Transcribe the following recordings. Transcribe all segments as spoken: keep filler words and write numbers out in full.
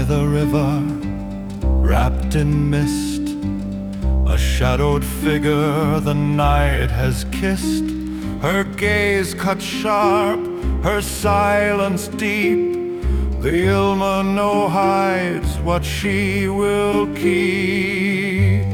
the river, wrapped in mist, a shadowed figure the night has kissed. Her gaze cut sharp, her silence deep. The Ilmenau hides what she will keep.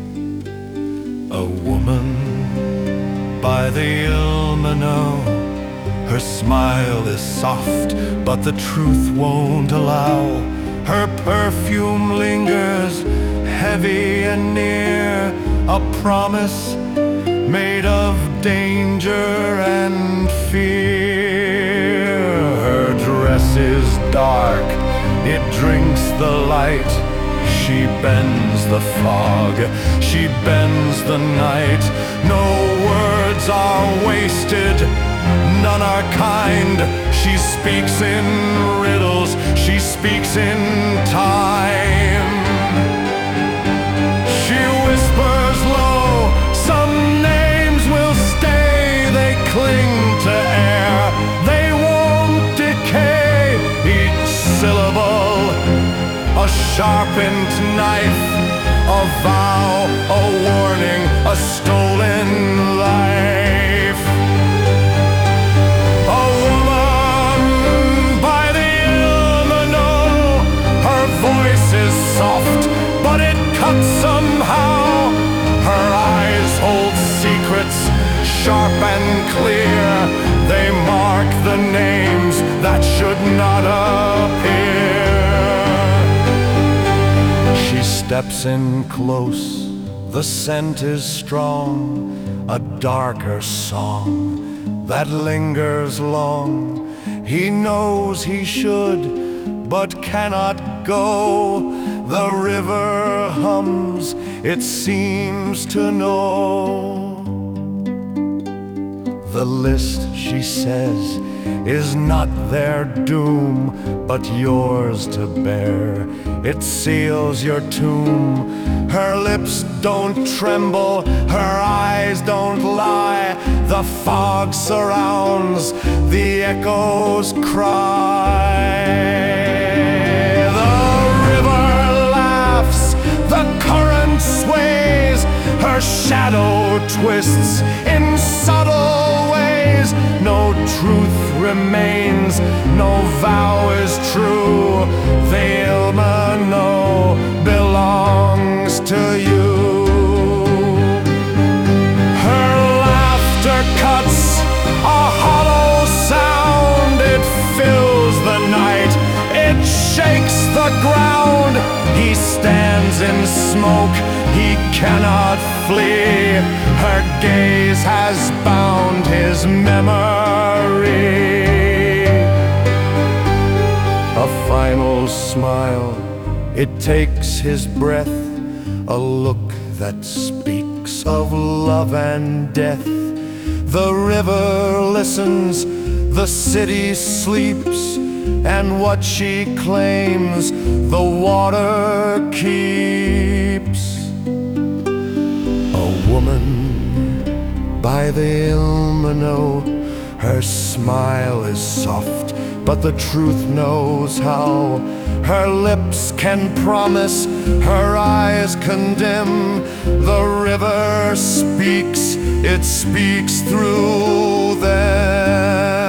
A woman by the Ilmenau, her smile is soft, but the truth won't allow. Her perfume lingers, heavy and near, a promise made of danger and fear. Her dress is dark, it drinks the light. She bends the fog, she bends the night. No words are wasted, none are kind. She speaks in riddles, she speaks in time. She whispers low, some names will stay. They cling to air, they won't decay. Each syllable, a sharpened knife, a vow, a warning, a stolen life. A woman by the Ilmenau, her voice is soft, but it cuts somehow. Her eyes hold secrets, sharp and clear. They mark the names that should not appear. She steps in close, the scent is strong, a darker song that lingers long. He knows he should, but cannot go. The river hums, it seems to know. The list, she says, is not their doom, but yours to bear. It seals your tomb. Her lips don't tremble, her eyes don't lie. The fog surrounds, the echoes cry. The river laughs, the current sways, her shadow twists in subtle ways. No truth remains, no vow is true. The Ilmenau belongs to you. Her laughter cuts a hollow sound. It fills the night, it shakes the ground. He stands in smoke, he cannot flee. Her gaze has bound his memory. A final smile, it takes his breath, a look that speaks of love and death. The river listens, the city sleeps, and what she claims, the water keeps. A woman by the Ilmenau, her smile is soft, but the truth knows how. Her lips can promise, her eyes condemn. The river speaks, it speaks through them.